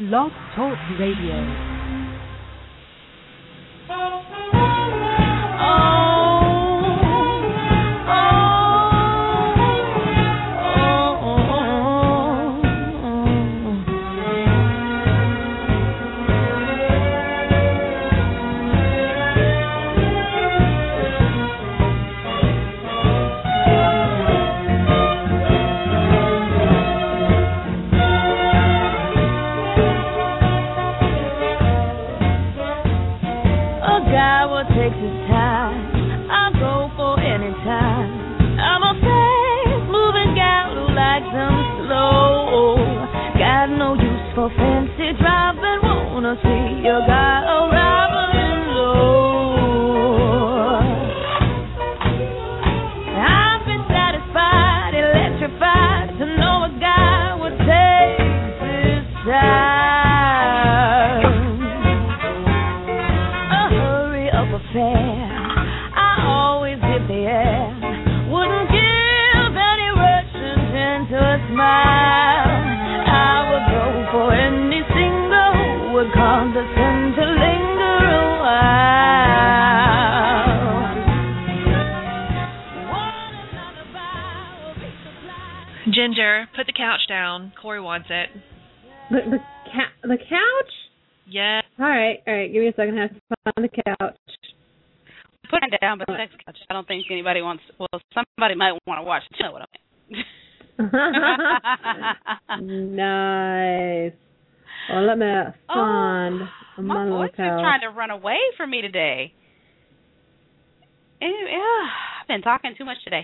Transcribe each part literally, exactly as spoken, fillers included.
Blog Talk Radio. Ginger, put the couch down. Corey wants it. The the, ca- the couch? Yeah. All right, all right. Give me a second. I have to find the couch. Put it down, but the next couch. I don't think anybody wants. Well, somebody might want to watch it. You know what I mean. Nice. Well, let me find oh, my little couch. My voice is trying to run away from me today. And, yeah, I've been talking too much today.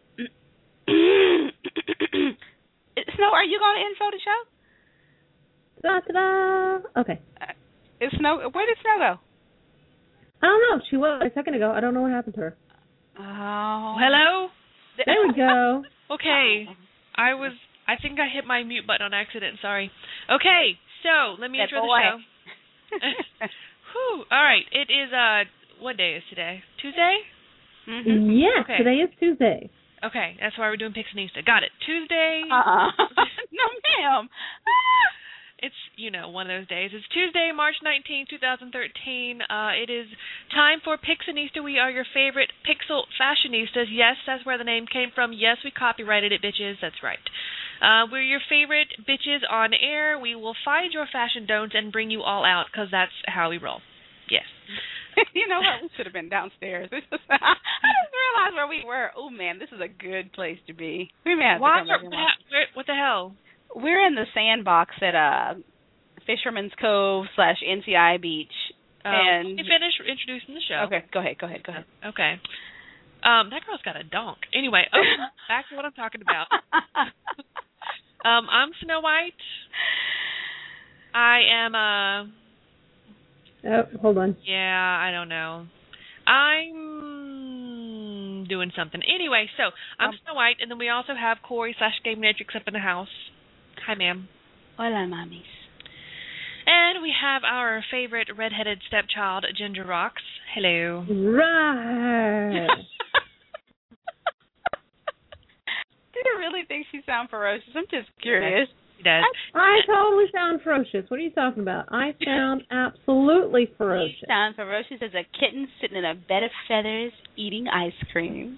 Snow, are you going to intro the show? Da-da-da. Okay. Uh, is Snow, where did Snow go? I don't know. She was a second ago. I don't know what happened to her. Oh. Hello? There we go. Okay. I was, I think I hit my mute button on accident. Sorry. Okay. So, let me intro the show. Whew. All right. It is, uh, what day is today? Tuesday? Mm-hmm. Yes, okay. Today is Tuesday. Okay, that's why we're doing Pixanista. Got it. Tuesday. Uh-uh. No, ma'am. It's, you know, one of those days. It's Tuesday, March nineteenth, twenty thirteen. Uh, it is time for Pixanista. We are your favorite pixel fashionistas. Yes, that's where the name came from. Yes, we copyrighted it, bitches. That's right. Uh, we're your favorite bitches on air. We will find your fashion don'ts and bring you all out, because that's how we roll. Yes. You know what? We should have been downstairs. I just realized where we were. Oh, man, this is a good place to be. We may have Why to come are, where, what the hell? We're in the sandbox at uh, Fisherman's Cove slash N C I Beach. Um, and let me finish introducing the show. Okay, go ahead, go ahead, go ahead. Okay. Um, that girl's got a donk. Anyway, oh, back to what I'm talking about. um, I'm Snow White. I am a... Uh, Oh, hold on. Yeah, I don't know. I'm doing something. Anyway, so I'm um, Snow White, and then we also have Corey slash Game Matrix up in the house. Hi, ma'am. Hola, mamis. And we have our favorite redheaded stepchild, Ginger Rocks. Hello. Right. Do you really think she sounds ferocious? I'm just curious. She does. I, I totally sound ferocious. What are you talking about? I sound absolutely ferocious. You sound ferocious as a kitten sitting in a bed of feathers eating ice cream.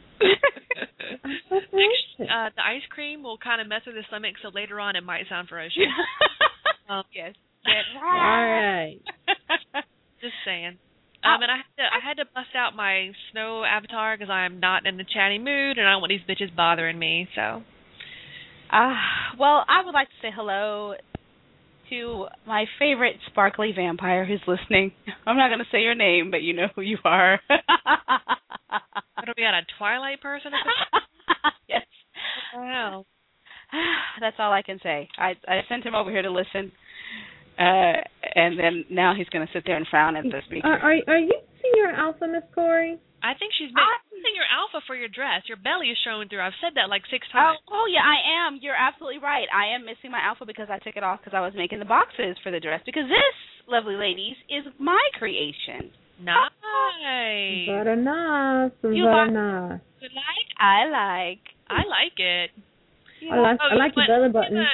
uh, the ice cream will kind of mess with the stomach, so later on it might sound ferocious. um, yes. All right. Just saying. Um, and I had to I had to bust out my snow avatar because I'm not in the chatty mood, and I don't want these bitches bothering me. So. Uh, well, I would like to say hello to my favorite sparkly vampire who's listening. I'm not going to say your name, but you know who you are. What are we got, a Twilight person? Yes. Wow. That's all I can say. I I sent him over here to listen, uh, and then now he's going to sit there and frown at the speaker. Are, are, are you Senior Alpha, Miss Corey? I think she's missing your alpha for your dress. Your belly is showing through. I've said that like six times. Oh, oh, yeah, I am. You're absolutely right. I am missing my alpha because I took it off because I was making the boxes for the dress. Because this, lovely ladies, is my creation. Nice. Very nice. You Very nice. You like? I like. I like it. Yeah. I like, oh, I like let, your belly button. Let me,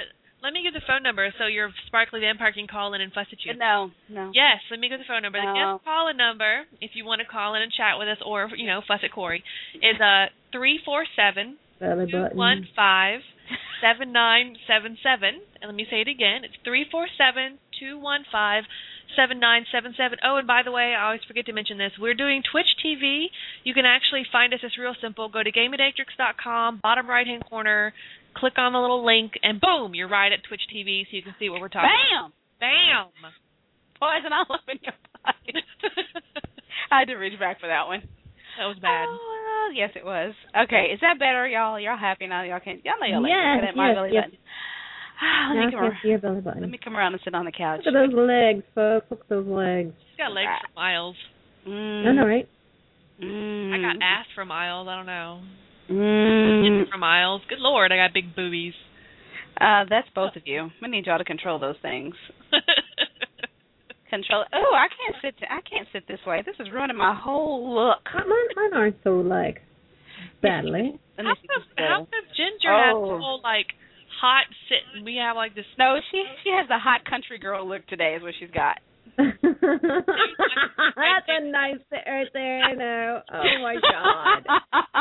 let me give the phone number so your sparkly vampire can call in and fuss at you. No, no. Yes, let me give the phone number. No. The guest call-in number, if you want to call in and chat with us or, you know, fuss at Corey, is uh three four seven, two one five, seven nine seven seven. And let me say it again. It's three four seven, two one five, seven nine seven seven. Oh, and by the way, I always forget to mention this. We're doing Twitch T V. You can actually find us. It's real simple. Go to Gameadatrix dot com, bottom right-hand corner, click on the little link, and boom, you're right at Twitch T V, so you can see what we're talking Bam! about. Bam! Bam! Poison all up in your body. I had to reach back for that one. That was bad. Oh, yes, it was. Okay, is that better, y'all? Y'all happy now? Y'all can. Y'all know y'all like Yes, that. My yes, belly yes. button. Ah, let, Now me I come can around, see your belly button. let me come around and sit on the couch. Look at those legs, folks. Look at those legs. She's got legs for miles. Mm. I know, right? Mm. I got ass for miles. I don't know. Mm. For miles. Good Lord, I got big boobies. Uh, that's both of you. We need y'all to control those things. Control. Oh, I can't sit. I can't sit this way. This is ruining my whole look. Mine, mine aren't so like badly. Let me How see come, this how way. come Ginger has Oh. the whole, like, hot sit, and we have, like, this... No, she she has the hot country girl look today. Is what she's got. That's a nice sit right there. I know. Oh my God.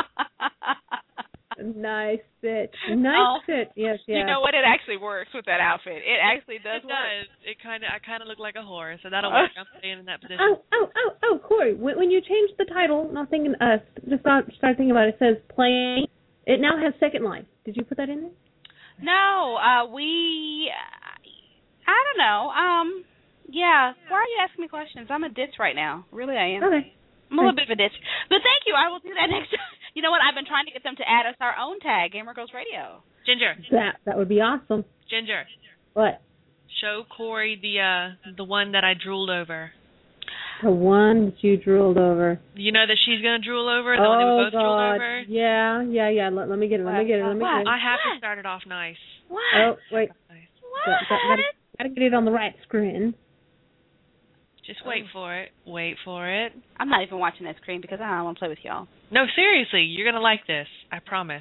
Nice sit. Nice Oh. sit. Yes, yes. You know what? It actually works with that outfit. It actually does It work. does. It kind of. I kind of look like a whore, so that'll work. I'm staying in that position. Oh, oh, oh, oh, Corey, when, when you changed the title, not thinking us, just start, start thinking about it, it says playing. It now has second line. Did you put that in there? No, uh, we. I don't know. Um, yeah. Why are you asking me questions? I'm a ditz right now. Really, I am. Okay. I'm a little bit of a ditz. But thank you. I will do that next time. You know what? I've been trying to get them to add us our own tag, Gamer Girls Radio. Ginger. That that would be awesome. Ginger. What? Show Corey the uh the one that I drooled over. The one that you drooled over. You know that she's gonna drool over. The oh one that we both God. drooled over. Yeah, yeah, yeah. Let, let me get it. Let me get it. Let me What? get it. I have What? to start it off nice. What? Oh wait. Nice. What? Got, got, gotta, gotta get it on the right screen. Just wait for it. Wait for it. I'm not even watching that screen because I don't want to play with y'all. No, seriously, you're gonna like this. I promise.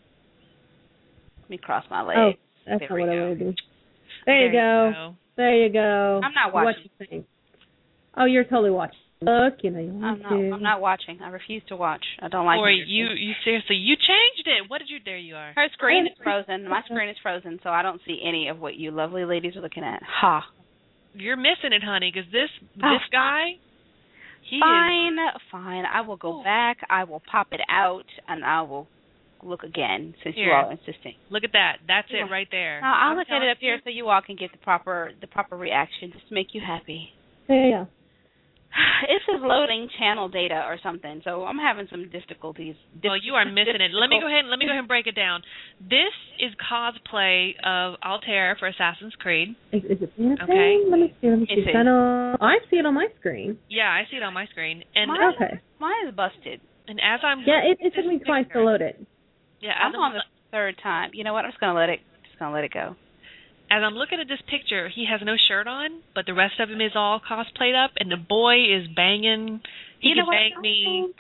Let me cross my legs. Oh, that's There not we what I go. want to do. There, you go. There you go. I'm not What watching. you think? Oh, you're totally watching. Look, you know you I'm want not. to. I'm not watching. I refuse to watch. I don't like. Corey, weird you things. you seriously, you changed it. What did you? There you are. Her screen is frozen. My screen is frozen, so I don't see any of what you lovely ladies are looking at. Ha. You're missing it, honey, because this Oh. this guy, he Fine, fine. I will go Ooh. back. I will pop it out, and I will look again since you Here. all are insisting. is. Look at that. That's Yeah. it right there. Now, I'll I'm look at telling it up here you. so you all can get the proper the proper reaction, just to make you happy. Yeah, yeah. It says loading channel data or something, so I'm having some difficulties. Well, you are missing it. Let me go ahead. And, let me go ahead and break it down. This is cosplay of Altair for Assassin's Creed. Is, is it being a Okay. thing? Let me see. Let me It see. is. I know. I see it on my screen. Yeah, I see it on my screen. And Mine, Okay. mine is busted. and as I'm Yeah, it, it this took me twice to picture- load it. Yeah, as I'm I'm, on the third time. You know what? I'm just gonna let it. Just gonna let it go. as I'm looking at this picture, he has no shirt on, but the rest of him is all cosplayed up, and the boy is banging. He you can know what? bang I me. think,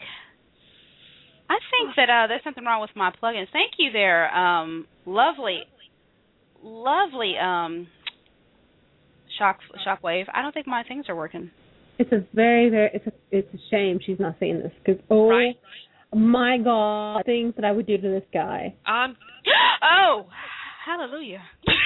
I think that uh, there's something wrong with my plugins. Thank you, there, um, lovely, lovely um, shock shockwave. I don't think my things are working. It's a very, very. It's a. It's a shame she's not saying this because oh Right. my God, things that I would do to this guy. Um, Oh, hallelujah!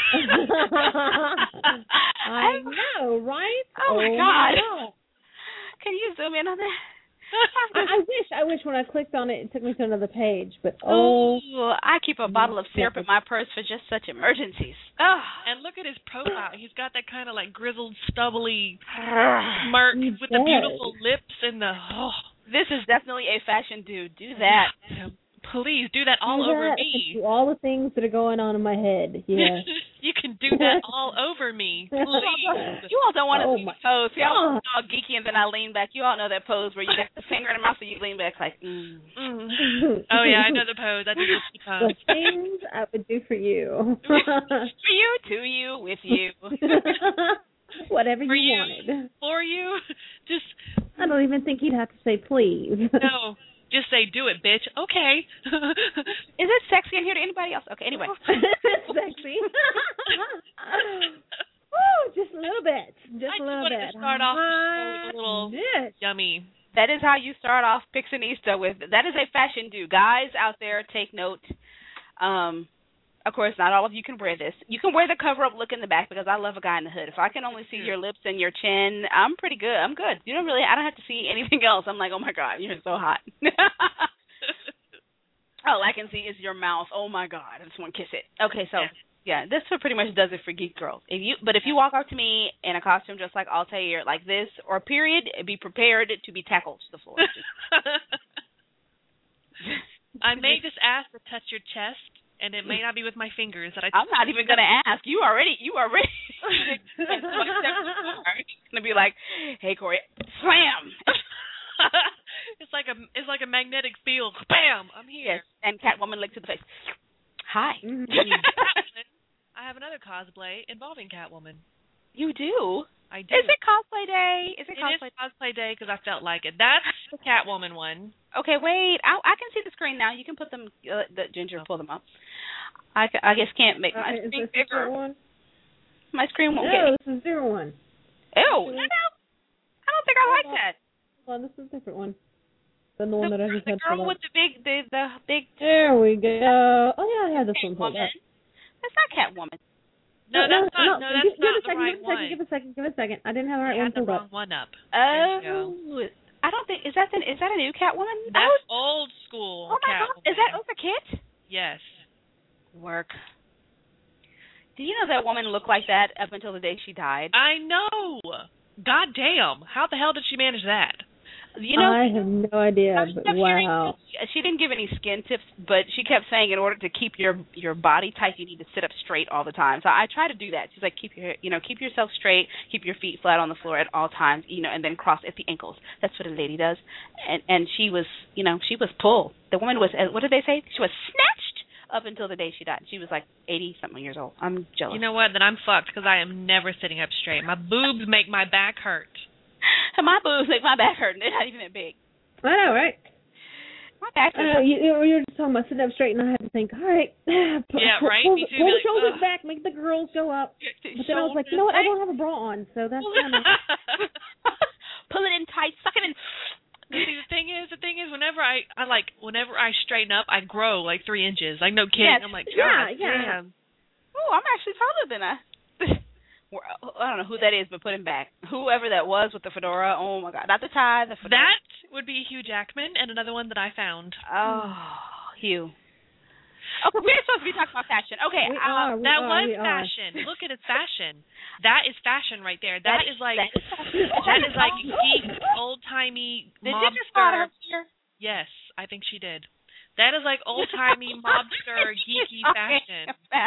I know, right? Oh, my God. God. Can you zoom in on that? I, I wish, I wish when I clicked on it, it took me to another page. But oh, Ooh, I keep a bottle of syrup in my purse for just such emergencies. Oh. and look at his profile. He's got that kind of like grizzled, stubbly smirk He with the does. beautiful lips and the. Oh, This is definitely a fashion dude. Do that. please do that all do over that. me. Do all the things that are going on in my head. Yeah. You can do that all over me, please. You all don't want to Oh see my the pose. Y'all God. all geeky and then I lean back. You all know that pose where you got the finger in the mouth and you lean back like, mm. Mm. Oh yeah, I know the pose. I do the The pose. things I would do for you. For you, to you, with you. Whatever For you, you. wanted. For you, just I don't even think he'd have to say please. no. Just say, do it, bitch. Okay. Is it sexy in here to anybody else? Okay, anyway. Sexy. little bit. Just I a little wanted bit. to start off the show with a little Yes. yummy. That is how you start off Pixinista with. That is a fashion do. Guys out there, take note. Um, of course, not all of you can wear this. You can wear the cover-up look in the back because I love a guy in the hood. If I can only see your lips and your chin, I'm pretty good. I'm good. You don't really. I don't have to see anything else. I'm like, oh my God, you're so hot. All I can see is your mouth. Oh my God, I just want to kiss it. Okay, so. Yeah. Yeah, this pretty much does it for geek girls. If you, but if you walk up to me in a costume just like Altair, like this, or period, be prepared to be tackled to the floor. I may just ask to touch your chest, and it may not be with my fingers. That I. I'm not even gonna ask. You already, you already. It's gonna be like, hey Corey, slam. It's like a, it's like a magnetic field. Bam! I'm here. Yes, and Catwoman lick to the face. Hi. Mm-hmm. I have another cosplay involving Catwoman. You do? I do. Is it cosplay day? Is it, it cosplay is cosplay day because I felt like it. That's the Catwoman one. Okay, wait. I, I can see the screen now. You can put them, uh, the Ginger, pull them up. I, I guess can't make my uh, screen is this bigger. One? My screen won't no, get it. this is zero one. Ew, no, no. I don't think I like that. Hold on, this is a different one. Than the one the, that I just the had girl with the big, the, the big... There we go. Oh, yeah, I have this one pulled Catwoman. up. That's not Catwoman. No, no, that's not. No, no, that's give, not give the a second, right give a second, one. Give a second. Give a second. I didn't have the right I one had the pulled wrong up. one up. Oh, I don't think is that the is that a new Catwoman? That's oh, old school. Oh my Catwoman. God, is that Eartha Kitt? Yes. Work. Do you know that woman looked like that up until the day she died? I know. God damn. How the hell did she manage that? You know, I have no idea, but wow. She didn't give any skin tips, but she kept saying in order to keep your your body tight, you need to sit up straight all the time. So I try to do that. She's like, keep your you know keep yourself straight, keep your feet flat on the floor at all times, you know, and then cross at the ankles. That's what a lady does. And and she was, you know, she was pulled. The woman was, what did they say? She was snatched up until the day she died. She was like eighty something years old. I'm jealous. You know what? Then I'm fucked because I am never sitting up straight. My boobs make my back hurt. My boobs make my back hurt, and they're not even that big. I know, right? My back I know, you, you were just talking about sitting up straight, and I had to think, all right. Pull, yeah, right? Pull, Me too. pull the like, shoulders ugh. back, make the girls go up. But then I was like, you know what? I don't have a bra on, so that's kind of... Pull it in tight, suck it in. See, the thing is, the thing is, whenever I, I like, whenever I straighten up, I grow like three inches. Like, no kidding. Yes. I'm like, yeah, God, yeah. damn. Oh, I'm actually taller than I. I don't know who that is, but put him back. Whoever that was with the fedora, oh my God. Not the tie, the fedora. That would be Hugh Jackman, and another one that I found. Oh, Hugh. Okay, we're supposed to be talking about fashion. Okay, We uh, are, we that are, was we are. fashion. Look at it, fashion. That is fashion right there. that, that is like, that is, that is like geek, old-timey Did you just spot her mobster. here? Yes, I think she did. That is like old-timey mobster, geeky fashion.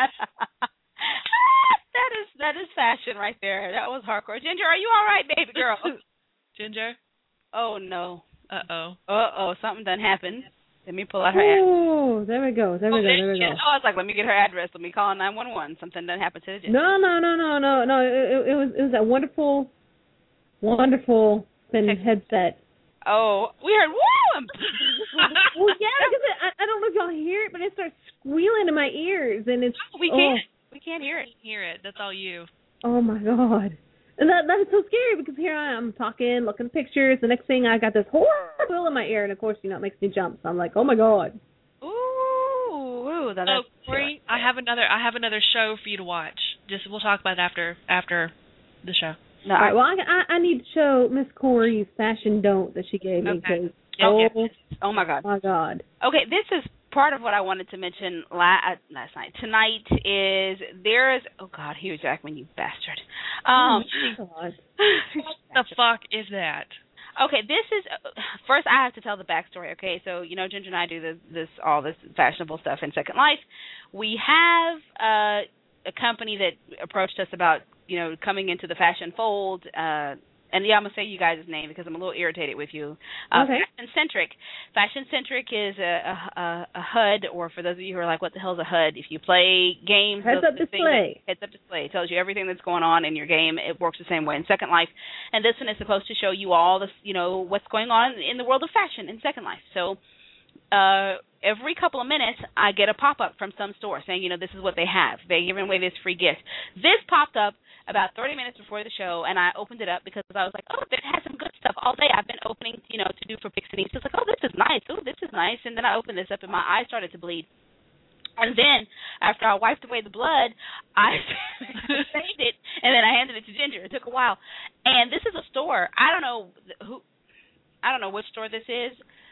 That is that is fashion right there. That was hardcore. Ginger, are you all right, baby girl? Ginger? Oh no. Uh oh. Uh oh, something done happened. Let me pull out her address. Oh, there we go. There we oh, go. There we go. Oh, I was like, let me get her address. Let me call nine one one. Something done happened to the Ginger. No, no, no, no, no, no. It, it was it was a wonderful, wonderful thin headset. Oh, we heard woo. Well, yeah, because it, I, I don't know if y'all hear it, but it starts squealing in my ears, and it's we oh. can't. We can't hear it. Hear it. That's all you. Oh my God. And that that is so scary because here I am talking, looking at pictures. The next thing I got this horrible bill in my ear, and of course, you know, it makes me jump. So I'm like, oh my God. Ooh, ooh. That, oh, Corey, I have another. I have another show for you to watch. Just we'll talk about it after after the show. No, All right. Well, I, I I need to show Miss Corey's fashion don't that she gave me. Okay. Cause, Oh, oh, oh my God. my God. Okay, this is part of what I wanted to mention la- uh, last night. Tonight is there is oh God, Hugh Jackman, you bastard. Um, oh my God. What the fuck is that? Okay, this is uh, first I have to tell the backstory. Okay, so you know Ginger and I do this, this all this fashionable stuff in Second Life. We have uh, a company that approached us about you know coming into the fashion fold. Uh, And yeah, I'm going to say you guys' name because I'm a little irritated with you. Uh, okay. Fashion Centric. Fashion Centric is a, a, a H U D, or for those of you who are like, what the hell is a H U D? If you play games, Heads up display. Heads up display. It tells you everything that's going on in your game. It works the same way in Second Life. And this one is supposed to show you all this, you know, what's going on in the world of fashion in Second Life. So uh, every couple of minutes, I get a pop-up from some store saying, you know, this is what they have. They're giving away this free gift. This popped up about thirty minutes before the show, and I opened it up because I was like, oh, it has some good stuff all day. I've been opening, you know, to do for Pixie. It's like, oh, this is nice. Oh, this is nice. And then I opened this up, and my eyes started to bleed. And then, after I wiped away the blood, I saved it, and then I handed it to Ginger. It took a while. And this is a store. I don't know who. I don't know which store this is.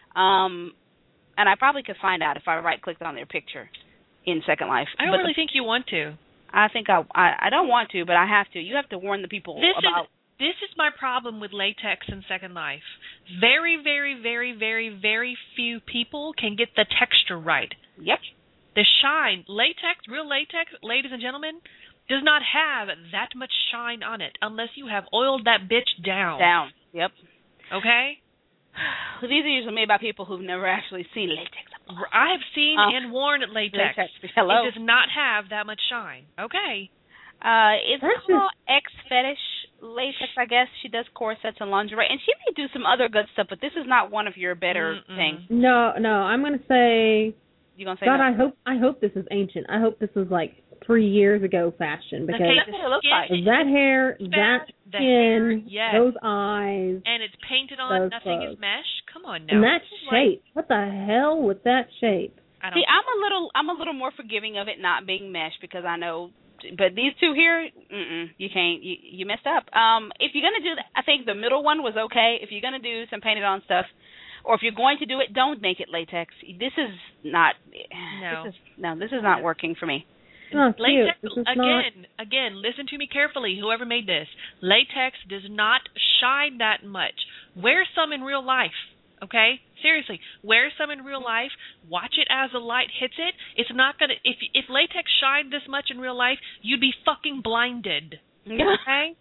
Um, and I probably could find out if I right-clicked on their picture in Second Life. I don't but really the, think you want to. I think I, I I don't want to, but I have to. You have to warn the people this about. Is, this is my problem with latex in Second Life. Very, very, very, very, very few people can get the texture right. Yep. The shine, latex, real latex, ladies and gentlemen, does not have that much shine on it unless you have oiled that bitch down. Down. Yep. Okay? These are usually made by people who've never actually seen latex. I have seen uh, and worn latex. latex. Hello. It does not have that much shine. Okay. Uh, it's That's called X Fetish Latex, I guess. She does corsets and lingerie, and she may do some other good stuff, but this is not one of your better Mm-mm. things. No, no, I'm gonna say. You gonna say God, no? I hope I hope this is ancient. I hope this is like three years ago fashion because Okay, That's what it looks like. that hair, that The hair, skin, yes. those eyes, And it's painted on, Those nothing clothes. is mesh. Come on now. and that This is like- shape. What the hell with that shape? I don't See, I'm a little, I'm a little more forgiving of it not being mesh because I know, but these two here, mm-mm, you can't, you, you messed up. Um, if you're gonna do that, I think the middle one was okay. If you're gonna do some painted on stuff, or if you're going to do it, don't make it latex. This is not, No. this is no, this is not working for me. Oh, cute. Latex, This is not. again, again, listen to me carefully, whoever made this. Latex does not shine that much. Wear some in real life, okay? Seriously, wear some in real life. Watch it as the light hits it. It's not going to, if if latex shined this much in real life, you'd be fucking blinded, okay?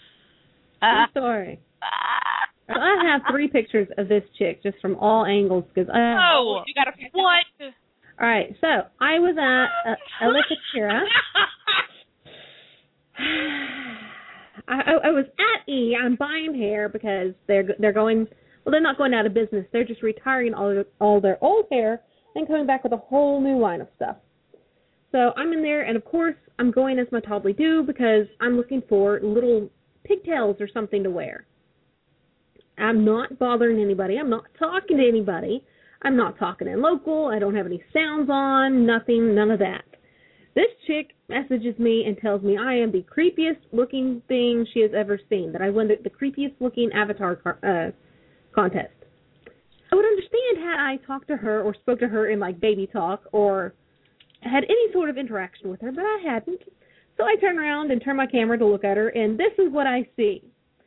I'm sorry. So I have three pictures of this chick just from all angles because I. Oh, you gotta what? All right, so I was at uh, Elikatira. I, I, I was at E. I'm buying hair because they're they're going. Well, they're not going out of business. They're just retiring all their, all their old hair and coming back with a whole new line of stuff. So I'm in there, and of course I'm going as my Toddly do because I'm looking for little pigtails or something to wear. I'm not bothering anybody. I'm not talking to anybody. I'm not talking in local. I don't have any sounds on, nothing, none of that. This chick messages me and tells me I am the creepiest looking thing she has ever seen, that I won the, the creepiest looking avatar car, uh, contest. I would understand had I talked to her or spoke to her in like baby talk or had any sort of interaction with her, but I hadn't. So I turn around and turn my camera to look at her, and this is what I see.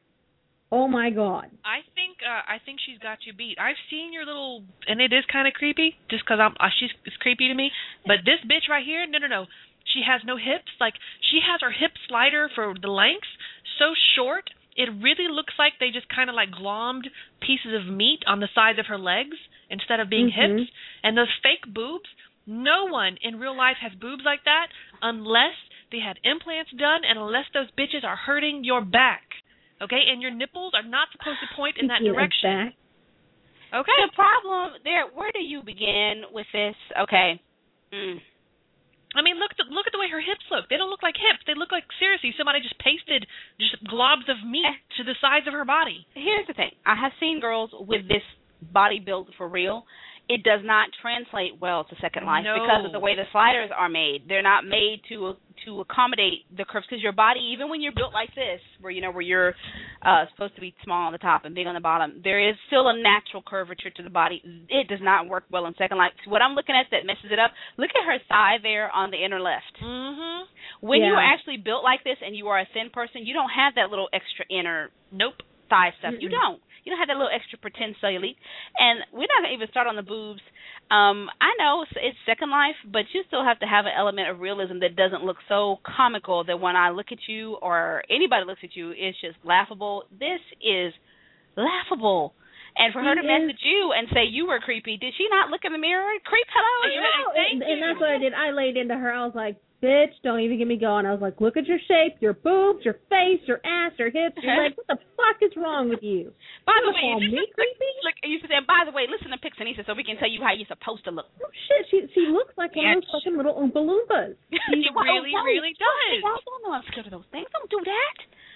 Oh my God! I think uh, I think she's got you beat. I've seen your little, and it is kind of creepy, just because I'm uh, she's it's creepy to me. But this bitch right here, no, no, no. She has no hips. Like she has her hip slider for the length so short, it really looks like they just kind of like glommed pieces of meat on the sides of her legs instead of being Mm-hmm. hips. And those fake boobs. No one in real life has boobs like that unless they had implants done and unless those bitches are hurting your back. Okay, and your nipples are not supposed to point in that Speaking of direction. back, Okay. The problem there. Where do you begin with this? Okay. Mm. I mean, look at the, look at the way her hips look. They don't look like hips. They look like seriously somebody just pasted just globs of meat to the sides of her body. Here's the thing. I have seen girls with this body built for real. It does not translate well to Second Life No. because of the way the sliders are made. They're not made to to accommodate the curves because your body, even when you're built like this, where you know where you're uh, supposed to be small on the top and big on the bottom, there is still a natural curvature to the body. It does not work well in Second Life. What I'm looking at that messes it up. Look at her thigh there on the inner left. Mhm. When you Yeah. are actually built like this and you are a thin person, you don't have that little extra inner Nope. thigh stuff. Mm-mm. You don't. You don't have that little extra pretend cellulite. And we're not going to even start on the boobs. Um, I know it's, it's Second Life, but you still have to have an element of realism that doesn't look so comical that when I look at you or anybody looks at you, it's just laughable. This is laughable. And for her to She message you and say you were creepy, did she not look in the mirror? Creep, hello? You- No, thank and, and you. that's what I did. I laid into her. I was like, bitch, don't even get me going. I was like, look at your shape, your boobs, your face, your ass, your hips, your legs. What the fuck is wrong with you? By the way, call me creepy? Look, you used to say, by the way, listen to Pixanista so we can tell you how you're supposed to look. Oh, shit, she she looks like one Yeah. of those fucking little Oompa Loompas. She really, really does. I don't know I'm scared of those things. Don't do that.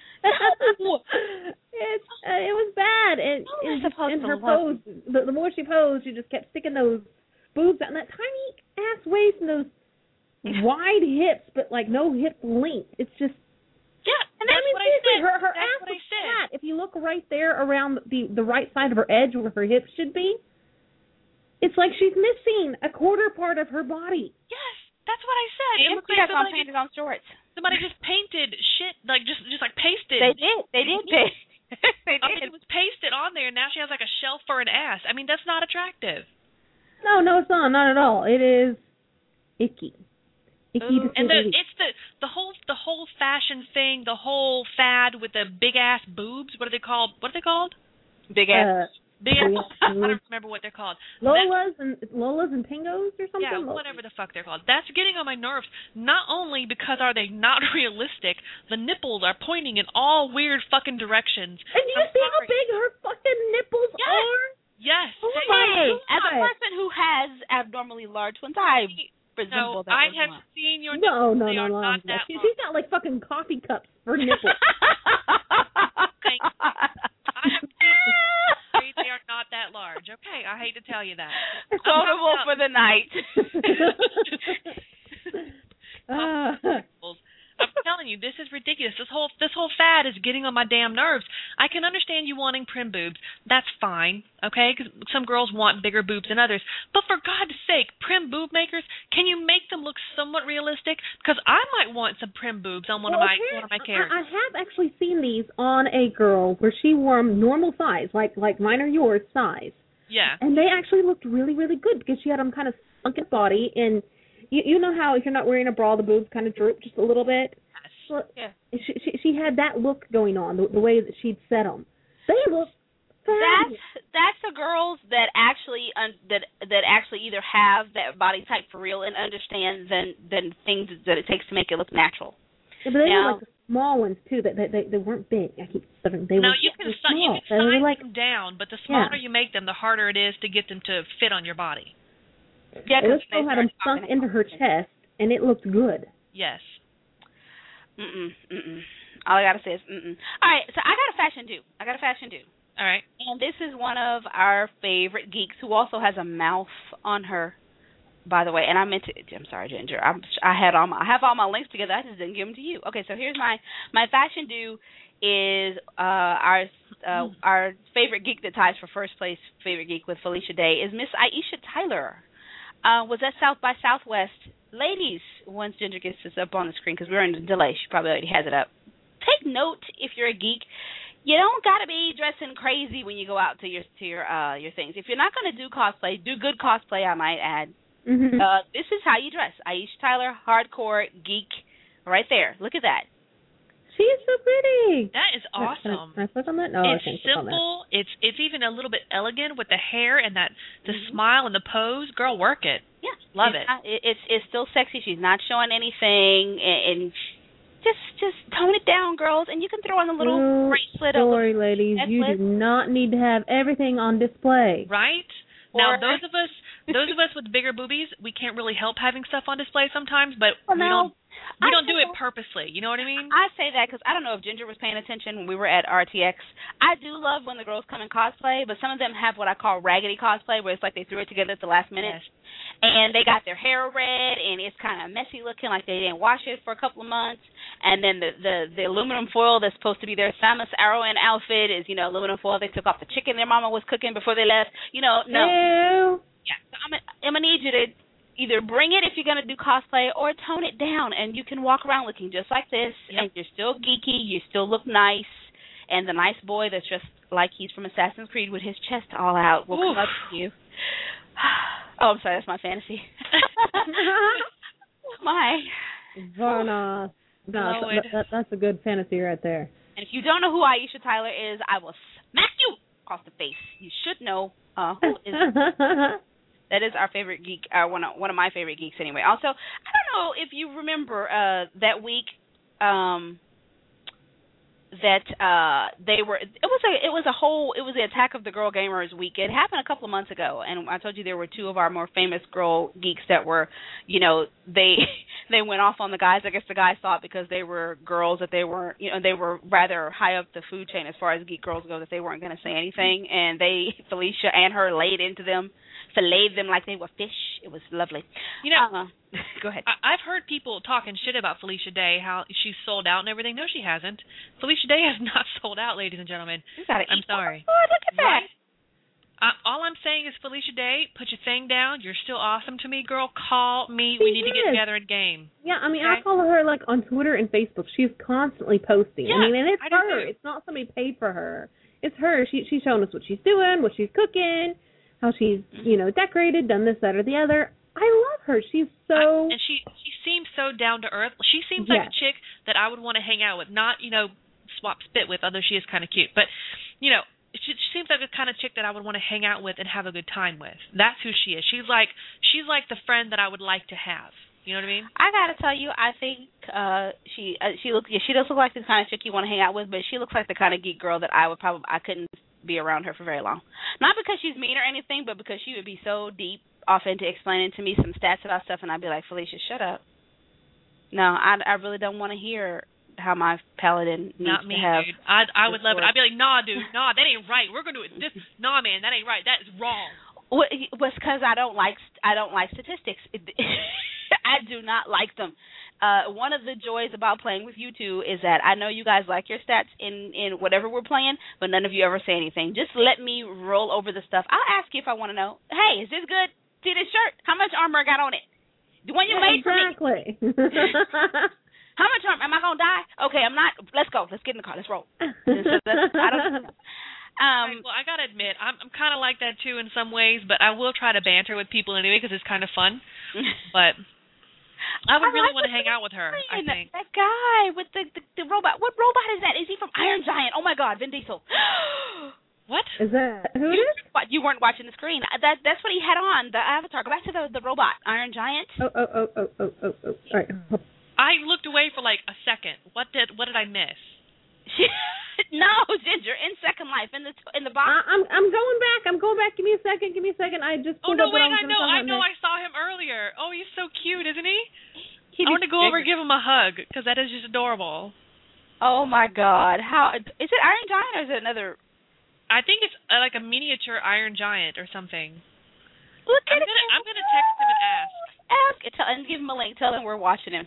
it's uh, it was bad. And Oh, in, they're supposed in to her love pose, the, the more she posed, she just kept sticking those boobs out and that tiny ass waist and those wide hips, but like no hip length. It's just. Yeah, and I that's mean, what I seriously, said. her her that's ass what I was said. flat. If you look right there around the the right side of her edge where her hips should be, it's like she's missing a quarter part of her body. Yes, that's what I said. It And looks she like has on somebody, panties on shorts. somebody just painted shit, like just just like pasted. They did. They did. They, they I mean, did. it was pasted on there, and now she has like a shelf for an ass. I mean, that's not attractive. No, no, it's not. Not at all. It is icky. Icky to say And the the least. it's the the whole the whole fashion thing, the whole fad with the big ass boobs. What are they called? What are they called? Big ass. Uh, Big ass. big ass I boobs. don't remember what they're called. Lolas and Lolas and Tingos or something. Yeah, whatever the fuck they're called. That's getting on my nerves. Not only because are they not realistic, the nipples are pointing in all weird fucking directions. And you I'm see how sorry. big her fucking nipples Yes. are? Yes. Oh Say- my Hey, as a God. person who has abnormally large ones, I resemble No, that. I as have well. seen your No, nipples. no, They no, are no. not no. that She, long. she's got like fucking coffee cups for nipples. Thank you. I have seen they are not that large. Okay, I hate to tell you that. Quotable for the night. uh, I'm telling you, this is ridiculous. This whole this whole fad is getting on my damn nerves. I can understand you wanting prim boobs. That's fine, okay? Because some girls want bigger boobs than others. But for God's sake, prim boob makers, can you make them look somewhat realistic? Because I might want some prim boobs on one well, of my apparently- one of my I, characters. I have actually seen these on a girl where she wore 'em normal size, like like mine or yours size, Yeah. and they actually looked really really good because she had them kind of sunk in body, and you you know how if you're not wearing a bra, the boobs kind of droop just a little bit. Well, Yeah. she, she she had that look going on, the, the way that she'd set them. They look That's fabulous. that's the girls that actually un, that that actually either have that body type for real and understand than than things that it takes to make it look natural. Yeah, but they Now- were like the small ones too. That they, they they weren't big. I keep saying they Now were you can they were si- you small. can They were size like them down, but the smaller Yeah. you make them, the harder it is to get them to fit on your body. Yeah, they 'cause still they had them start sunk talking into her about it. chest, and it looked good. Yes. Mm-mm, mm-mm. All I gotta say is mm-mm. All right, so I got a fashion do. I got a fashion do. All right. And this is one of our favorite geeks who also has a mouth on her, by the way. And I meant to. I'm sorry, Ginger. I'm, I had all my. I have all my links together. I just didn't give them to you. Okay, so here's my my fashion do is uh, our uh, our favorite geek that ties for first place. Favorite geek with Felicia Day is Miss Aisha Tyler. Uh, was at South by Southwest. Ladies, once Ginger gets this up on the screen because we're in a delay, she probably already has it up. Take note if you're a geek. You don't gotta be dressing crazy when you go out to your to your uh your things. If you're not gonna do cosplay, do good cosplay. I might add. Mm-hmm. Uh, this is how you dress. Aisha Tyler, hardcore geek, right there. Look at that. She's so pretty. That is Can I- awesome. Can I click on that? No, I It's can't click on that. simple. It's it's even a little bit elegant with the hair and that the smile and the pose. Girl, work it. Yeah, Love it's it. Not, it. It's it's still sexy. She's not showing anything, and, and just just tone it down, girls. And you can throw on a little True bracelet. a story, little ladies. You necklace. do not need to have everything on display. Right? Or- Now those of us those of us with bigger boobies, we can't really help having stuff on display sometimes, but Well, we no, don't we I don't do say it purposely. You know what I mean? I say that because I don't know if Ginger was paying attention when we were at R T X. I do love when the girls come in cosplay, but some of them have what I call raggedy cosplay, where it's like they threw it together at the last minute. Yes. And they got their hair red, and it's kind of messy looking, like they didn't wash it for a couple of months. And then the the, the aluminum foil that's supposed to be their Samus Aran outfit is, you know, aluminum foil they took off the chicken their mama was cooking before they left. You know, no. Ew. Yeah, so I'm, I'm going to need you to either bring it if you're going to do cosplay or tone it down, and you can walk around looking just like this, Yep. and you're still geeky, you still look nice, and the nice boy that's just like he's from Assassin's Creed with his chest all out will Oof. come up to you. Oh, I'm sorry, that's my fantasy. my. Very nice. No, Lord. that, that, that's a good fantasy right there. And if you don't know who Aisha Tyler is, I will smack you across the face. You should know uh, who is. That is our favorite geek, uh, one of one of my favorite geeks anyway. Also, I don't know if you remember uh, that week, um, that uh they were it was a it was a whole it was the Attack of the Girl Gamers week. It happened a couple of months ago, and I told you there were two of our more famous girl geeks that were, you know, they they went off on the guys. I guess the guys thought because they were girls that they weren't, you know, they were rather high up the food chain as far as geek girls go, that they weren't going to say anything, and they Felicia and her laid into them, filleted them like they were fish. It was lovely. You know, uh, go ahead. I, I've heard people talking shit about Felicia Day, how she's sold out and everything. No, she hasn't. Felicia Day has not sold out, ladies and gentlemen. You gotta I'm eat. sorry. Oh, look at that. Right? Uh, all I'm saying is, Felicia Day, put your thing down. You're still awesome to me, girl. Call me. She we need is. to get together and game. Yeah, I mean, Okay? I follow her like on Twitter and Facebook. She's constantly posting. Yeah, I mean, and it's I do her. too. It's not somebody paid for her. It's her. She she's showing us what she's doing, what she's cooking, how she's you know decorated, done this, that, or the other. I love her. She's so. I, and she she seems so down to earth. She seems like Yes. a chick that I would want to hang out with. Not you know swap spit with, although she is kind of cute. But you know. She, she seems like the kind of chick that I would want to hang out with and have a good time with. That's who she is. She's like she's like the friend that I would like to have. You know what I mean? I gotta tell you, I think uh, she uh, she looks yeah, she does look like the kind of chick you want to hang out with, but she looks like the kind of geek girl that I would probably I couldn't be around her for very long. Not because she's mean or anything, but because she would be so deep off into explaining to me some stats about stuff, and I'd be like, Felicia, shut up. No, I I really don't want to hear how my paladin needs Not me, to have. dude. I I would love it. sword. I'd be like, nah, dude, nah, that ain't right. We're gonna do it. This, nah, man, that ain't right. That is wrong. Well, it was because I don't like I don't like statistics. I do not like them. Uh, one of the joys about playing with you two is that I know you guys like your stats in, in whatever we're playing, but none of you ever say anything. Just let me roll over the stuff. I'll ask you if I want to know. Hey, is this good? See this shirt? How much armor I got on it? The one you Yeah, made for me. exactly. How much armor? Am I gonna die? Okay, I'm not. Let's go. Let's get in the car. Let's roll. So that's, I don't. Um, Right, well, I gotta admit, I'm I'm kind of like that too in some ways, but I will try to banter with people anyway because it's kind of fun. But I would I really like want to what hang you're out with her. I saying. think. That guy with the, the the robot. What robot is that? Is he from Iron Giant? Oh my God, Vin Diesel. What? Is that who it you, is? what, you weren't watching the screen. That that's what he had on the avatar. Go back to the the robot, Iron Giant. Oh oh oh oh oh oh oh. All right. I looked away for like a second. What did what did I miss? No, Ginger, in Second Life, in the in the box. I, I'm I'm going back. I'm going back. Give me a second. Give me a second. I just. Oh pulled no, up what wait! was I gonna know, talk I about know. next. I saw him earlier. Oh, he's so cute, isn't he? He I want to go over and bigger. give him a hug because that is just adorable. Oh my God, how is it? Iron Giant or is it another? I think it's uh, like a miniature Iron Giant or something. Look I'm at gonna him. I'm gonna text him and ask. Ask it, tell, and give him a link. Tell him we're watching him.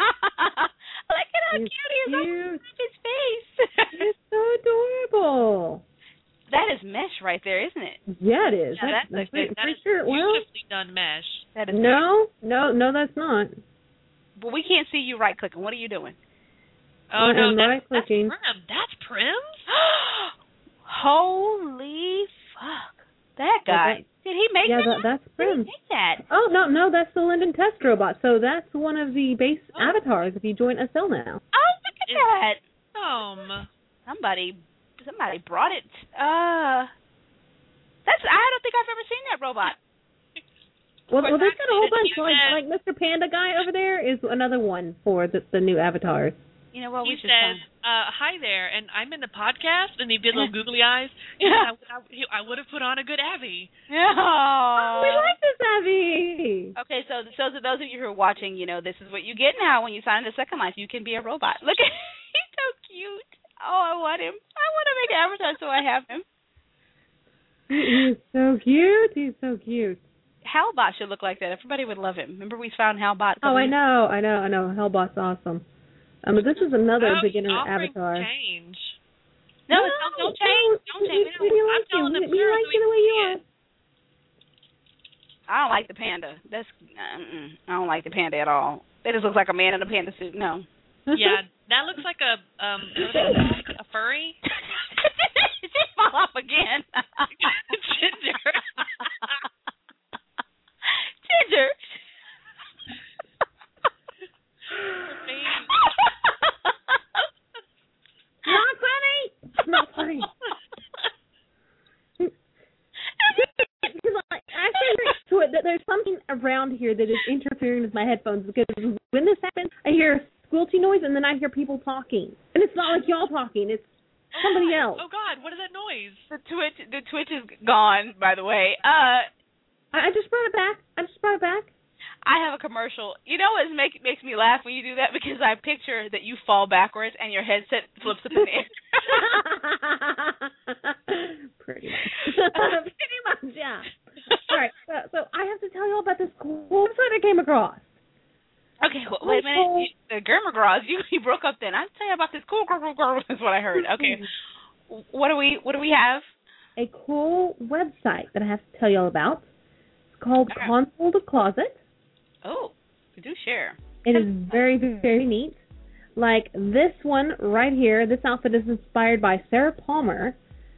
Look at how He's cute he is. Look cute. at his face. It's so adorable. That is mesh right there, isn't it? Yeah, it is. Yeah, that's, that's, that's a good. pretty, That pretty is sure it will. beautifully done mesh. That is No, no, no, that's not. But we can't see you right clicking. What are you doing? Oh I no, am that's, right-clicking. that's Prim. That's Prim. Holy fuck! That guy. Okay. Did he make Yeah, that? that, that's Did he Prim. make that? Oh no, no, that's the Linden test robot. So that's one of the base Oh. avatars if you join S L now. Oh, look at Is- that! Um. Somebody, somebody brought it. Uh, that's. I don't think I've ever seen that robot. Well, course, well, there's got a whole actually, bunch. you Like, said- like Mister Panda guy over there is another one for the the new avatars. You know what? He We should says, find- uh, "Hi there," and I'm in the podcast, and he did little googly eyes. Yeah. I, I, he- I would have put on a good Abby. Oh. We like this, Abby. Okay, so so to those of you who are watching, you know this is what you get now when you sign into Second Life. You can be a robot. Look at he's so cute. Oh, I want him. I want to make an avatar so I have him. He's so cute. He's so cute. Halbot should look like that. Everybody would love him. Remember we found Halbot? Oh, I know, I know, I know. Hellbot's awesome. Um, but this is another oh, beginner he's offering avatar. change. No, don't, don't change. Don't change. We, we I'm like you. telling We, the we girls like we you the way you can. are. I don't like the panda. That's uh-uh. I don't like the panda at all. It just looks like a man in a panda suit. No. Yeah, that looks like a um what are they called? A furry. It just fall off again. Ginger. Ginger. Not funny. Not funny. Because I actually to it that there's something around here that is interfering with my headphones because when this happens, I hear squelchy noise, and then I hear people talking. And it's not like y'all talking. It's somebody else. Oh, God. What is that noise? The Twitch, the Twitch is gone, by the way. Uh, I, I just brought it back. I just brought it back. I have a commercial. You know what make, makes me laugh when you do that? Because I picture that you fall backwards and your headset flips up in the air. Pretty much. Pretty much, yeah. All right, so, so I have to tell you all about this cool website I came across. Okay, well, wait a minute. You, the Germagraws, you, you broke up then. I'll tell you about this cool girl, girl, girl. That's what I heard. Okay. What do we What do we have? A cool website that I have to tell you all about. It's called Okay. Console to Closet. Oh, do share. It is very, very neat. Like this one right here, this outfit is inspired by Sarah Palmer.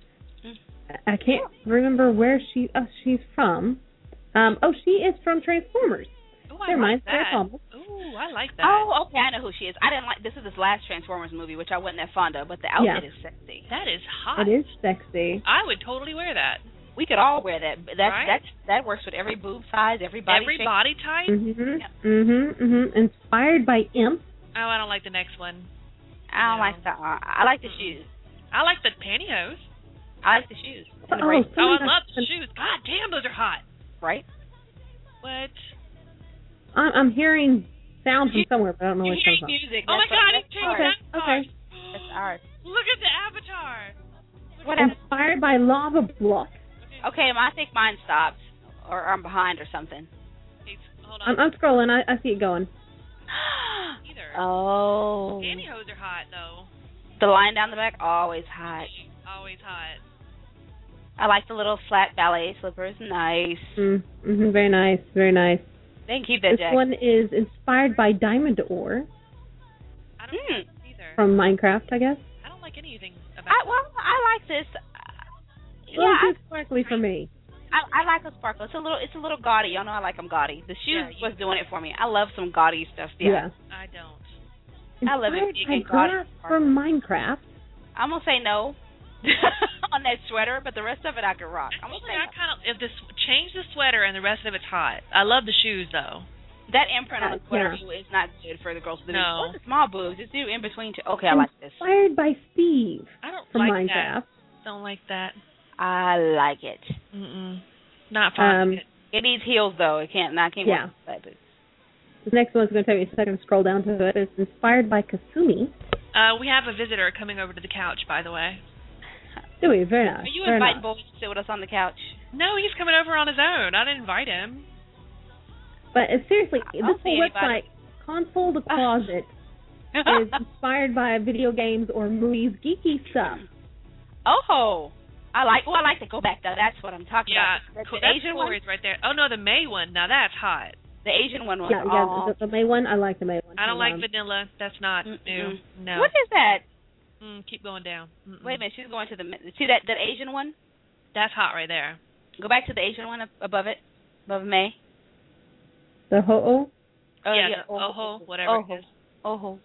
I can't remember where she uh, she's from. Um, oh, she is from Transformers. Oh, I Never mind, like Sarah that. Palmer. Oh, I like that. Oh, okay, I know who she is. I didn't like, this is this last Transformers movie, which I wasn't that fond of, but the outfit Yeah. is sexy. That is hot. It is sexy. I would totally wear that. We could all wear that. That's, Right? that's, that works with every boob size, every body Every shape. body type? Mhm. Yeah. Mhm. Mhm. Inspired by Imp. Oh, I don't like the next one. I don't No. like the, uh, I like the shoes. I like the pantyhose. I like the shoes. And the Oh, bracelets, Oh, I somebody love got- the shoes. God damn, those are hot. right? What? I'm, I'm hearing sound from You- somewhere, but I don't know You're where it's hearing coming from. music. Oh my That's God, what- he that's changed ours. that. Okay. That's ours. Look at the avatar. What happened? Inspired by Lava Block. Okay, I think mine stopped, or I'm behind or something. Hey, hold I'm, on. I'm scrolling. I, I see it going. Either. Oh. Pantyhose are hot, though. The line down the back, always hot. Always hot. I like the little flat ballet slippers. Nice. Mm, hmm very nice. Very nice. They can keep that This jacket. one is inspired by Diamond Ore I don't Hmm. like this either. from Minecraft, I guess. I don't like anything about I, well, I like this. Uh, Well, yeah, it's too sparkly for me. I, I like a sparkle. It's a little, it's a little gaudy. Y'all know I like them gaudy. The shoes Yeah, you- was doing it for me. I love some gaudy stuff. Yeah. I don't. I love it Inspired big by and gaudy. glass from Minecraft. I'm gonna say no on that sweater, but the rest of it I could rock. I'm gonna Actually, say I kind of if this change the sweater and the rest of it's hot. I love the shoes though. that imprint on the Uh, sweater yeah. is not good for the girls with the No. What's the small boobs? Just do in between two. Okay, I like this. Inspired by Steve I don't from like Minecraft. that. Don't like that. I like it. Mm-mm. Not fun. Um, It needs heels though. It can't. I can't. Yeah. wear that boots. This next one's going to take me a second to scroll down to it. It's inspired by Kasumi. uh, we have a visitor coming over to the couch, by the way. Doing very nice. Are you very inviting nice. boys to sit with us on the couch? No, he's coming over on his own. I didn't invite him. But uh, seriously, I this don't see whole anybody. website, Console to Closet, is inspired by video games or movies, geeky stuff. Oh, I like. Oh, I like to go back though. That's what I'm talking Yeah, about. cool. The That's Asian one. Corey's right there. Oh no, the May one. Now that's hot. The Asian one was. Yeah, oh. yeah. The, the May one, I like the May one. I don't like Um, vanilla. That's not Mm-mm. new. No. What is that? Mm, keep going down. Mm-mm. Wait a minute. She's going to the. See that that Asian one? That's hot right there. Go back to the Asian one up above it, above May. the ho-oh. Oh, yeah, the Oho, whatever Oho. it is. Oho.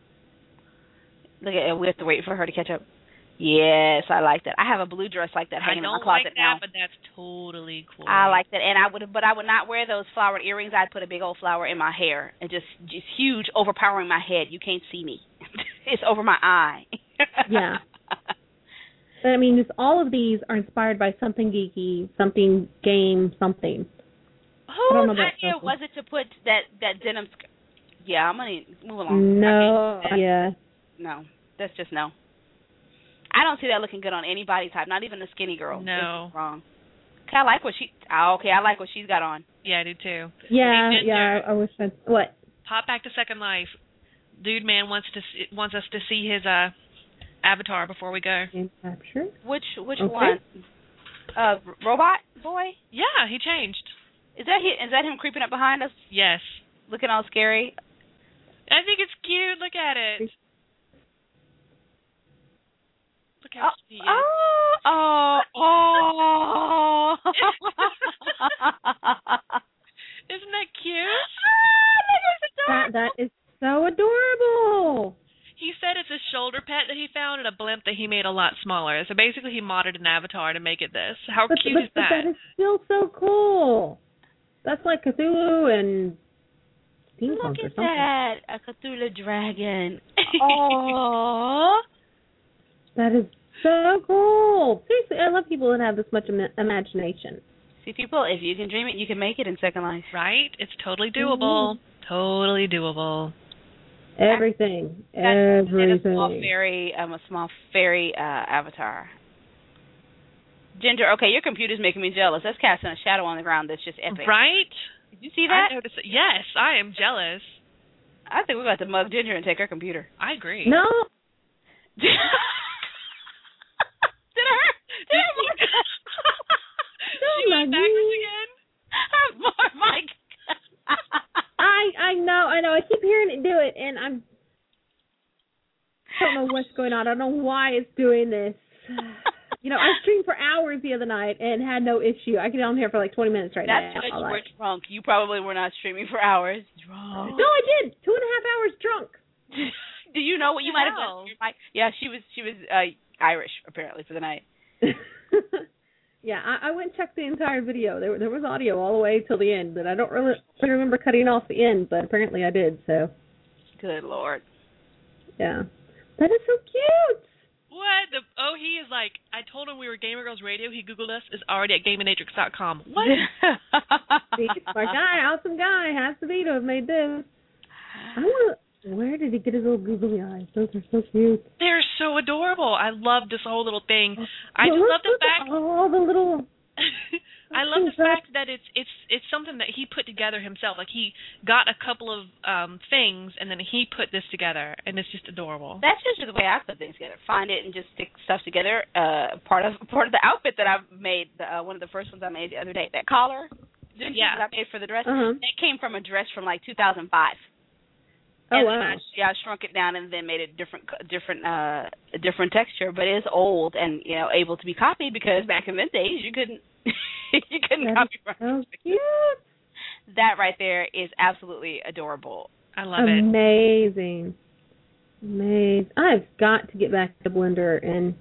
Look at it. We have to wait for her to catch up. Yes, I like that. I have a blue dress like that I hanging in don't my closet like that, now. but that's totally cool. I like that, and I would, but I would not wear those flowered earrings. I'd put a big old flower in my hair and just, just huge, overpowering my head. You can't see me. It's over my eye. Yeah. But I mean, just all of these are inspired by something geeky, something game, something. I don't know Whose about idea purple. was it to put that that denim? Sk- yeah, I'm gonna move along. No, I can't do that. yeah. No, that's just no. I don't see that looking good on any body type, not even a skinny girl. No. It's wrong. Okay, I like what she. Oh, okay, I like what she's got on. Yeah, I do too. Yeah, Hey, Ginger. yeah, I, I wish I, what? Pop back to Second Life. Dude man wants to see, wants us to see his uh avatar before we go. Game capture? Which which Okay. one? Uh, robot boy. Yeah, he changed. Is that he, is that him creeping up behind us, Yes. looking all scary? I think it's cute. Look at it. Look how Oh, she is. oh, oh, oh. Isn't that cute? That that is so adorable. He said it's a shoulder pet that he found and a blimp that he made a lot smaller. So basically he modded an avatar to make it this. How But, cute but, is but that? that is still so cool. That's like Cthulhu and steampunk Look or at something. that, a Cthulhu dragon. Oh, that is so cool. Seriously, I love people that have this much Im- imagination. see, people, if you can dream it, you can make it in Second Life. Right? It's totally doable. Mm-hmm. Totally doable. Everything. That's Everything. A small fairy, um, a small fairy uh, avatar. Ginger, okay, your computer's making me jealous. That's casting a shadow on the ground that's just epic. Right? Did you see that? I noticed it. Yes, I am jealous. I think we're about to mug Ginger and take her computer. I agree. No. Did it hurt? Did it hurt? She went backwards again? Oh my God. I I know, I know. I keep hearing it do it, and I'm I don't know what's going on. I don't know why it's doing this. You know, I streamed for hours the other night and had no issue. I can on here for like twenty minutes right That's now. because you like. were drunk. You probably were not streaming for hours. Drunk. No, I did. Two and a half hours drunk. Do you know what you might have Wow. done? Yeah, she was she was uh, Irish apparently for the night. Yeah, I, I went and checked the entire video. There there was audio all the way till the end, but I don't really remember cutting off the end, but apparently I did, so. Good Lord. Yeah. That is so cute. What? The, oh, he is like, I told him we were Gamer Girls Radio. He Googled us. Is already at Gaminatrix dot com. What? See, my guy, awesome guy, has to be to have made this. I want to, where did he get his little googly eyes? Those are so cute. They're so adorable. I love this whole little thing. I Well, just look, love the look at fact. all the little. I love the fact that it's it's it's something that he put together himself. Like he got a couple of um things and then he put this together, and it's just adorable. That's usually the way I put things together. Find it and just stick stuff together. Uh, part of part of the outfit that I've made. The, uh, one of the first ones I made the other day. That collar. Yeah. That I made for the dress. Uh-huh. That came from a dress from like two thousand five. Oh, and wow. I, yeah, I shrunk it down and then made it different, different, uh, a different texture. But it's old and you know able to be copied because back in the days you couldn't, you couldn't That copy. is so cute. That right there is absolutely adorable. I love it. Amazing. Amazing. I've got to get back to Blender and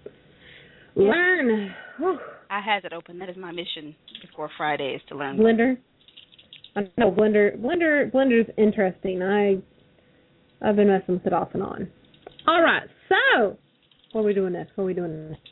learn. Whew. I has it open. That is my mission before Friday is to learn Blender. I know Blender. Blender. Blender's interesting. I I've been messing with it off and on. All right. So, what are we doing next? What are we doing next?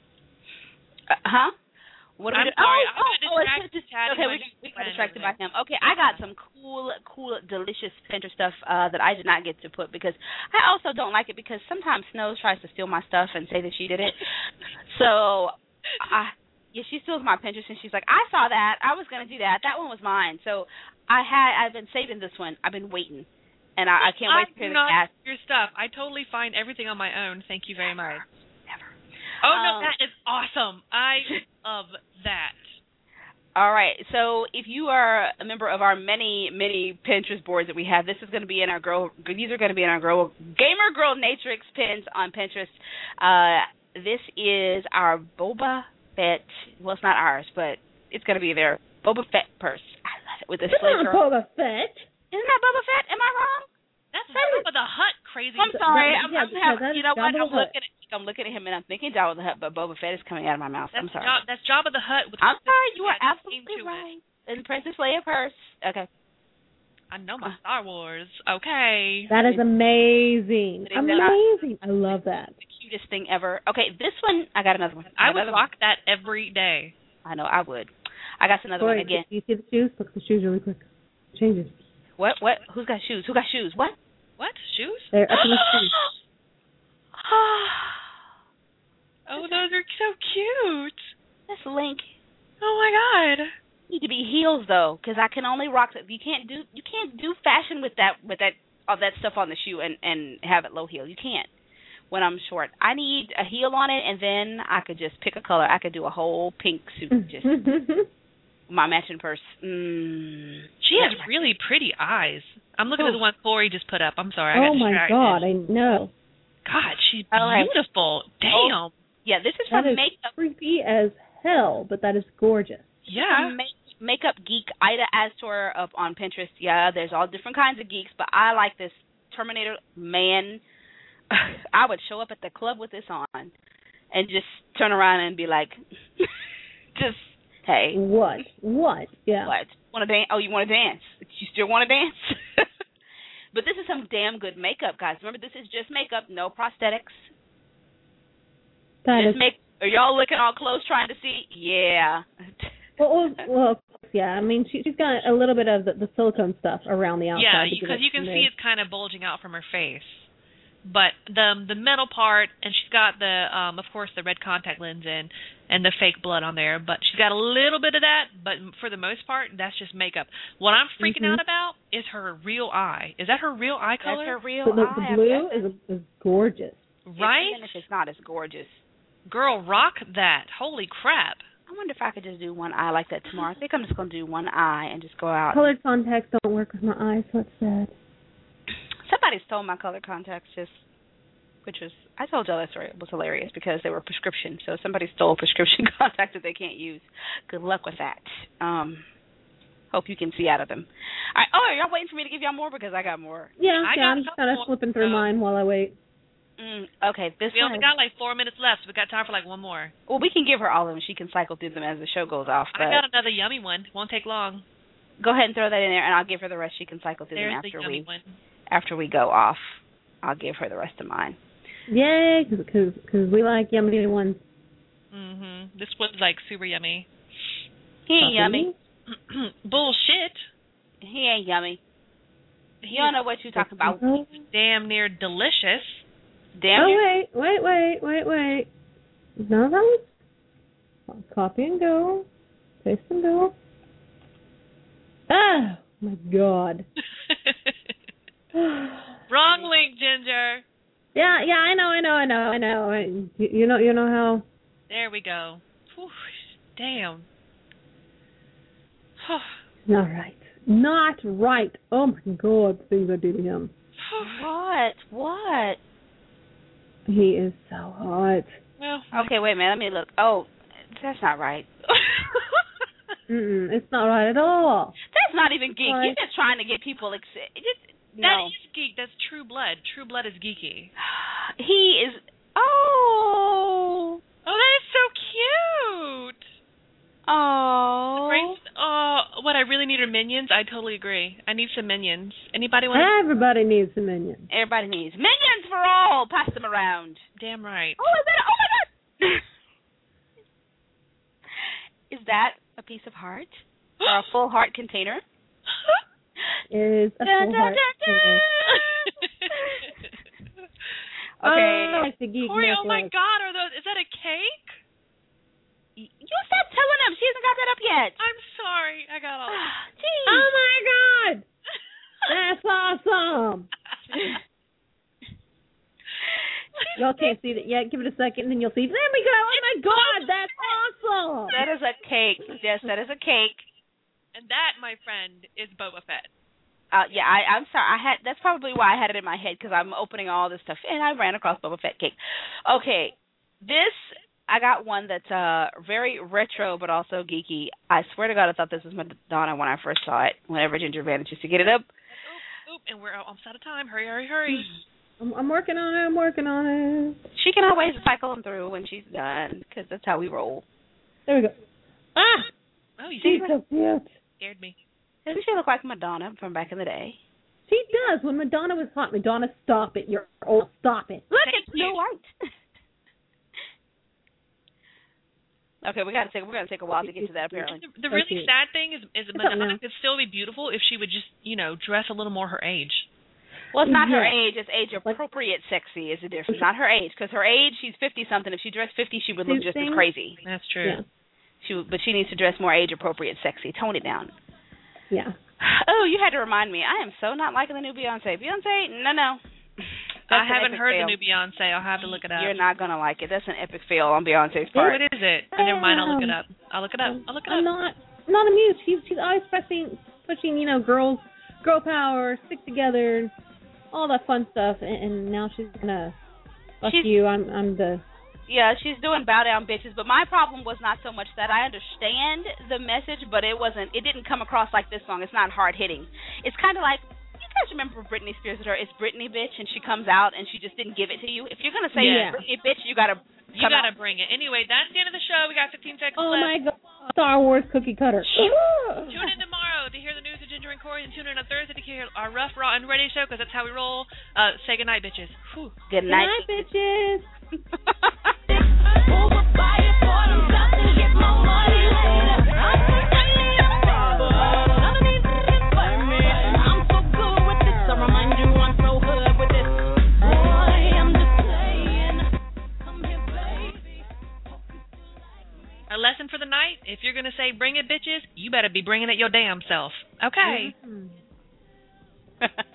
Uh, huh? What are I'm we doing? sorry, Oh, I got oh, oh, distracted it's just, chatting okay, with we, my we got friend distracted over by him. Okay, I got some cool, cool, delicious Pinterest stuff uh, that I did not get to put because I also don't like it because sometimes Snow tries to steal my stuff and say that she did it. So, I, yeah, she steals my Pinterest and she's like, I saw that. I was going to do that. That one was mine. So, I had, I've been saving this one. I've been waiting. And I, I can't wait to hear the not cast. your stuff. I totally find everything on my own. Thank you very much. Never. Oh no, Um, that is awesome. I love that. All right. So if you are a member of our many, many Pinterest boards that we have, this is going to be in our girl. These are going to be in our girl Gamer Girl Natrix pins on Pinterest. Uh, this is our Boba Fett. Well, it's not ours, but it's going to be their Boba Fett purse. I love it with the It's slit. not Boba Fett. Isn't that Boba Fett? Am I wrong? That's Jabba the Hutt crazy. I'm sorry. that- I'm, yeah, I'm having, that is you know what? Jabba I'm the Hutt. looking at I'm looking at him and I'm thinking Jabba the Hutt, but Boba Fett is coming out of my mouth. That's I'm sorry. Jab- that's Jabba the Hutt. With I'm sorry. You are yeah, came absolutely to it. right. And Princess Leia purse. Okay. I know my Star Wars. Okay. That is amazing. Putting that out. Amazing. I love that. The cutest thing ever. Okay, this one, I got another one. I would Another rock that every day. one. I know, I would. I got another Boy, one again. do you see the shoes? Look at the shoes really quick. Change it. What? What? Who's got shoes? Who got shoes? What? What? Shoes? They're up in the shoes. Oh, those are so cute. That's Link. Oh my god. Need to be heels though, because I can only rock. You can't do. You can't do fashion with that. With that. All that stuff on the shoe and and have it low heel. You can't. When I'm short, I need a heel on it, and then I could just pick a color. I could do a whole pink suit. Just my matching purse. Mm. She has really pretty eyes. I'm looking at the one Corey just put up. I'm sorry, I Oh got my distracted. god, I know. God, she's Oh, I- beautiful. Damn. Yeah, this is That from is makeup. creepy as hell, but that is gorgeous. Yeah. Make, makeup geek Ida Astor up on Pinterest. Yeah, there's all different kinds of geeks, but I like this Terminator man. I would show up at the club with this on and just turn around and be like, just, hey. What? What? Yeah. What? Want to dance? Oh, you want to dance? You still want to dance? But this is some damn good makeup, guys. Remember, this is just makeup, no prosthetics. Kind just of. make. Are y'all looking all close trying to see? Yeah. Well, well, well, yeah. I mean, she, she's got a little bit of the, the silicone stuff around the outside. Yeah, to give because it you can some see edge. it's kind of bulging out from her face. But the the metal part, and she's got the, um, of course, the red contact lens in, and the fake blood on there. But she's got a little bit of that. But for the most part, that's just makeup. What I'm freaking Mm-hmm. out about is her real eye. Is that her real eye color? That's her real the, the, eye. the blue is, is gorgeous. Right? Even if it's not, it's gorgeous. Girl, rock that. Holy crap. I wonder if I could just do one eye like that tomorrow. I think I'm just going to do one eye and just go out. Colored contacts don't work with my eyes, so it's sad. Somebody stole my colored contacts, just, which was, I told y'all that story. It was hilarious because they were prescription. So somebody stole prescription contacts that they can't use. Good luck with that. Um, hope you can see out of them. All right. Oh, are y'all waiting for me to give y'all more? Because I got more. Yeah, I yeah got I'm just kind of some flipping through more. mine while I wait. Mm, okay, this We one. only got like four minutes left, so we got time for like one more. Well, we can give her all of them. She can cycle through them as the show goes off. But I got another yummy one. Won't take long. go ahead and throw that in there, and I'll give her the rest. She can cycle through There's them the after yummy we one. after we go off. I'll give her the rest of mine. Yay, because we like yummy ones. Mhm. This one's like super yummy. He ain't yummy. Bullshit. He ain't yummy. You don't know what you're talking about. Damn near delicious. Damn Oh, you. wait, wait, wait, wait, wait. None of those? Copy and go. Paste and go. Oh, my God. Wrong link, Ginger. Yeah, yeah, I know, I know, I know, I know. I, you, you know, you know how. There we go. Whew, damn. Not right. Not right. Oh my God, the things I do to him. What? What? He is so hot. Well, Okay, wait a minute. Let me look. Oh, that's not right. Mm-mm, it's not right at all. That's not even geek. What? He's just trying to get people excited. Just, that no. is geek. That's true blood. True blood is geeky. He is. Oh. Oh, that is so cute. Oh. Grace, oh, what I really need are minions. I totally agree. I need some minions. Anybody want? Everybody needs a minion. Everybody needs minions for all. Pass them around. Damn right. Oh, is that? Oh my God. Is that a piece of heart or a full heart container? Is a Da, full da, heart. da, da. Okay. Okay. I like the geek Corey, necklace. oh my God, are those? Is that a cake? You stop telling him. She hasn't got that up yet. I'm sorry. I got all. Jeez. Oh my God! That's awesome. Y'all can't see that yet. Give it a second, and then you'll see. There we go. Oh my God, that's awesome. That is a cake. Yes, that is a cake. And that, my friend, is Boba Fett. Uh, yeah, I, I'm sorry. I had that's probably why I had it in my head because I'm opening all this stuff and I ran across Boba Fett cake. Okay, this I got one that's uh very retro but also geeky. I swear to God, I thought this was Madonna when I first saw it. Whenever Ginger manages to get it up. Oop, oop, and we're almost out of time. Hurry, hurry, hurry. I'm, I'm working on it. I'm working on it. She can always cycle them through when she's done because that's how we roll. There we go. Ah, Oh, you see, she's so cute. scared me. Doesn't she look like Madonna from back in the day? She does. When Madonna was hot, Madonna, stop it. You're old. Stop it. Look, Thank it's Snow you. White. Okay, we gotta take we gotta take a while to get to that apparently. The, the really Okay. sad thing is, is What's up Madonna now? could still be beautiful if she would just, you know, dress a little more her age. Well, it's not her Yeah. age; it's age appropriate sexy is the difference. Not her age, because her age, she's fifty something. If she dressed fifty, she would look She's just as saying- crazy. That's true. Yeah. She, would- but she needs to dress more age appropriate sexy. Tone it down. Yeah. Oh, you had to remind me. I am so not liking the new Beyonce. Beyonce, no, no. I That's an haven't epic heard fail. the new Beyonce. I'll have to look it up. You're not gonna like it. That's an epic fail on Beyonce's What part. is it? Oh, never mind. I'll look it up. I'll look it up. I'll look it I'm up. not I'm not amused. She's she's always pushing pushing you know girls, girl power, stick together, all that fun stuff, and, and now she's gonna fuck She's- you. I'm I'm the Yeah, she's doing bow down bitches, but my problem was not so much that I understand the message, but it wasn't, it didn't come across like this song. It's not hard hitting. It's kind of like, you guys remember Britney Spears with her, it's Britney bitch, and she comes out and she just didn't give it to you. If you're going to say Yeah. it's Britney bitch, you got to You gotta bring it. Anyway, that's the end of the show. We got fifteen seconds oh left. my God, Star Wars cookie cutter. Tune in tomorrow to hear the news of Ginger and Corey, and tune in on Thursday to hear our rough, raw, and ready show, because that's how we roll. Uh, say goodnight, bitches. Whew. Good night, Good night, bitches. Our lesson for the night, if you're going to say bring it, bitches, you better be bringing it your damn self. Okay. Mm-hmm.